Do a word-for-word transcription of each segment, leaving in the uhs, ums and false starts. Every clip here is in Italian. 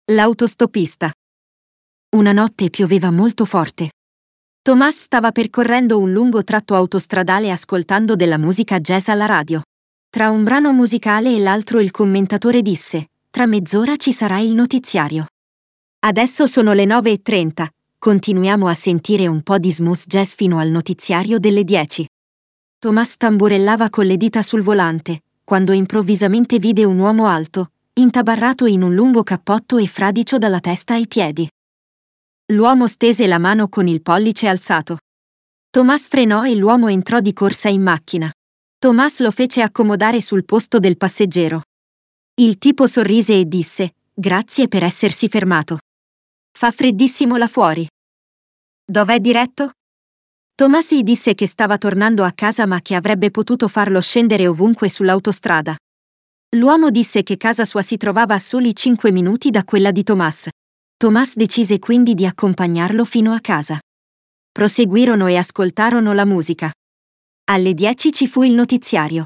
L'autostoppista. Una notte pioveva molto forte. Tomás stava percorrendo un lungo tratto autostradale ascoltando della musica jazz alla radio. Tra un brano musicale e l'altro il commentatore disse: «Tra mezz'ora ci sarà il notiziario». Adesso sono le nove e trenta, continuiamo a sentire un po' di smooth jazz fino al notiziario delle dieci. Tomás tamburellava con le dita sul volante, quando improvvisamente vide un uomo alto, intabarrato in un lungo cappotto e fradicio dalla testa ai piedi. L'uomo stese la mano con il pollice alzato. Tomás frenò e l'uomo entrò di corsa in macchina. Tomás lo fece accomodare sul posto del passeggero. Il tipo sorrise e disse: «Grazie per essersi fermato. Fa freddissimo là fuori». «Dov'è diretto?» Tomás gli disse che stava tornando a casa ma che avrebbe potuto farlo scendere ovunque sull'autostrada. L'uomo disse che casa sua si trovava a soli cinque minuti da quella di Tomás. Tomás decise quindi di accompagnarlo fino a casa. Proseguirono e ascoltarono la musica. Alle dieci ci fu il notiziario.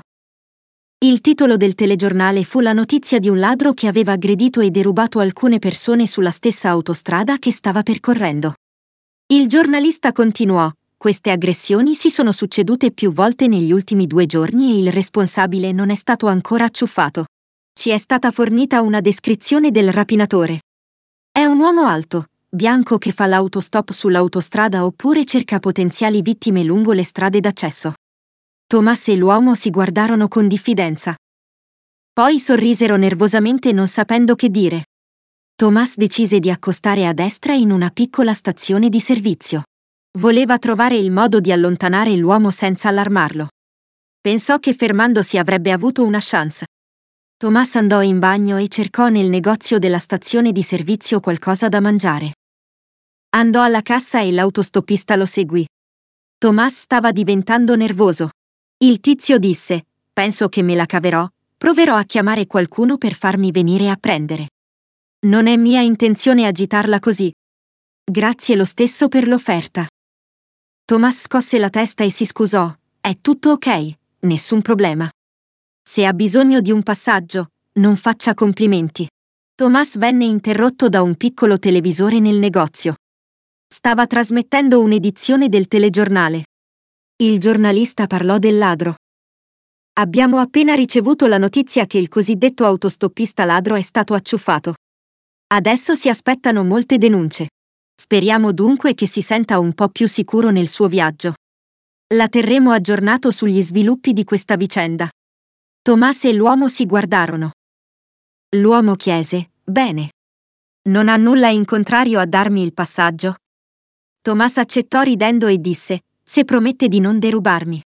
Il titolo del telegiornale fu la notizia di un ladro che aveva aggredito e derubato alcune persone sulla stessa autostrada che stava percorrendo. Il giornalista continuò: «Queste aggressioni si sono succedute più volte negli ultimi due giorni e il responsabile non è stato ancora acciuffato. Ci è stata fornita una descrizione del rapinatore. È un uomo alto, bianco che fa l'autostop sull'autostrada oppure cerca potenziali vittime lungo le strade d'accesso». Tomás e l'uomo si guardarono con diffidenza. Poi sorrisero nervosamente non sapendo che dire. Tomás decise di accostare a destra in una piccola stazione di servizio. Voleva trovare il modo di allontanare l'uomo senza allarmarlo. Pensò che fermandosi avrebbe avuto una chance. Tomás andò in bagno e cercò nel negozio della stazione di servizio qualcosa da mangiare. Andò alla cassa e l'autostoppista lo seguì. Tomás stava diventando nervoso. Il tizio disse: «Penso che me la caverò, proverò a chiamare qualcuno per farmi venire a prendere. Non è mia intenzione agitarla così. Grazie lo stesso per l'offerta». Tomás scosse la testa e si scusò: «È tutto ok, nessun problema. Se ha bisogno di un passaggio, non faccia complimenti». Tomás venne interrotto da un piccolo televisore nel negozio. Stava trasmettendo un'edizione del telegiornale. Il giornalista parlò del ladro. «Abbiamo appena ricevuto la notizia che il cosiddetto autostoppista ladro è stato acciuffato. Adesso si aspettano molte denunce. Speriamo dunque che si senta un po' più sicuro nel suo viaggio. La terremo aggiornato sugli sviluppi di questa vicenda». Tomás e l'uomo si guardarono. L'uomo chiese: «Bene. Non ha nulla in contrario a darmi il passaggio?» Tomás accettò ridendo e disse: «Se promette di non derubarmi».